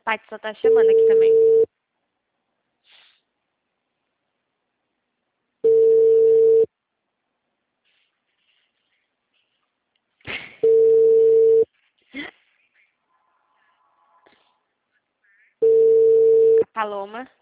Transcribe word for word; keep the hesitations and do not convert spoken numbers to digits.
Paty só tá chamando aqui também. A Paloma.